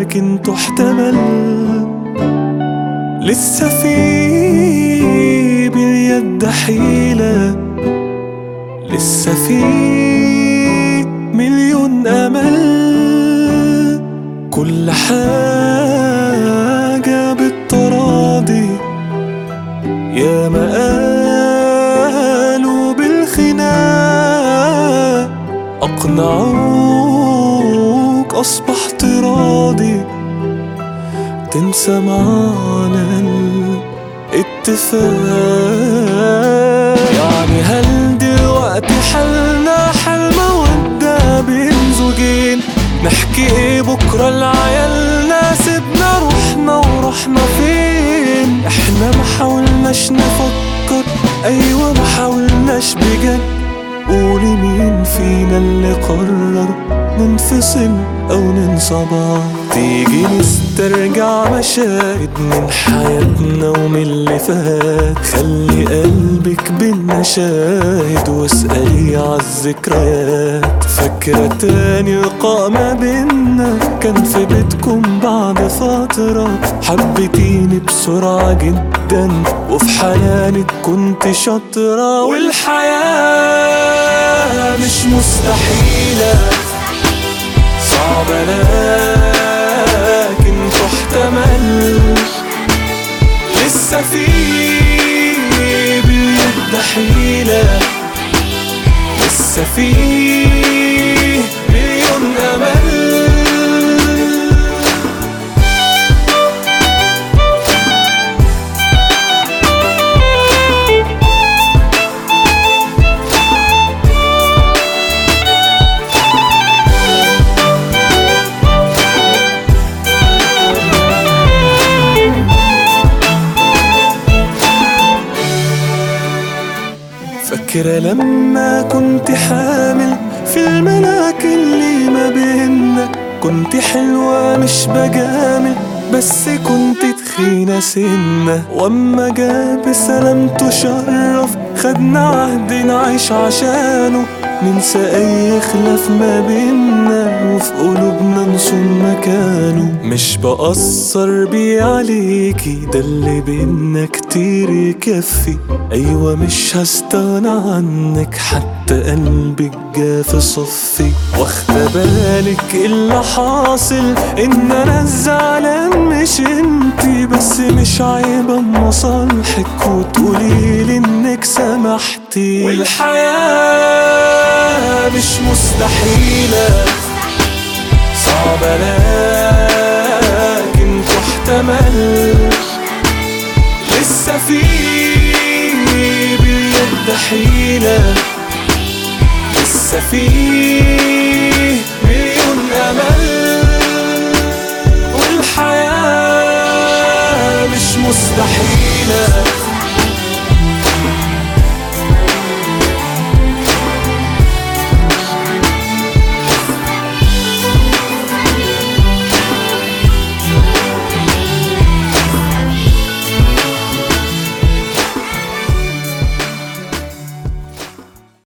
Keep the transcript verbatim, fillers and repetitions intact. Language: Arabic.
لكن تحتمل. لسه في باليد حيلة، لسه في مليون أمل. كل حاجة بالتراضي، يا ما قالوا بالخناق أقنعوك أصبحت راضي تنسى معانا الاتفاق. يعني هل دلوقتي حلنا حل مودة بين زوجين؟ نحكي ايه بكرة لعيالنا؟ سيبنا روحنا ورحنا فين؟ احنا ما حاولناش نفكر، ايوه ما حاولناش بجد. قولي مين فينا اللي قرر ننفصل او ننسى بعض؟ تيجي نسترجع مشاهد من حياتنا ومن اللي فات. خلي قلبك بينا شاهد واسألي عالذكريات. فاكرة تاني لقاء ما بينا كان في بيتكم بعد فترة؟ حبيتيني بسرعة جدا وفي حنانك كنت شاطرة. والحياة مش مستحيلة، صعبة لكن تحتمل. لسه في باليد حيلة، لسه في مليون أمل. فاكرة لما كنت حامل في الملاك اللي ما بينا؟ كنت حلوة مش بجامل، بس كنت تخينة سنة. واما جاب سلامته شرف خدنا عهد نعيش عشانه، ننسى اي خلاف ما بينا وفي قلوبنا نصون مكانه. مش بقصر بيه عليكي، ده اللي بينا كتير يكفي. ايوه مش هستغنى عنك حتى قلبك جا في صفي. واخدة بالك اللي حاصل ان انا الزعلان مش انتي؟ بس مش عيبة مصالحك وتقوليلي انك سامحتي. والحياة مش مستحيلة، صعبة لكن تحتمل. لسه في باليد حيلة، لسه في مليون أمل. والحياة مش مستحيلة،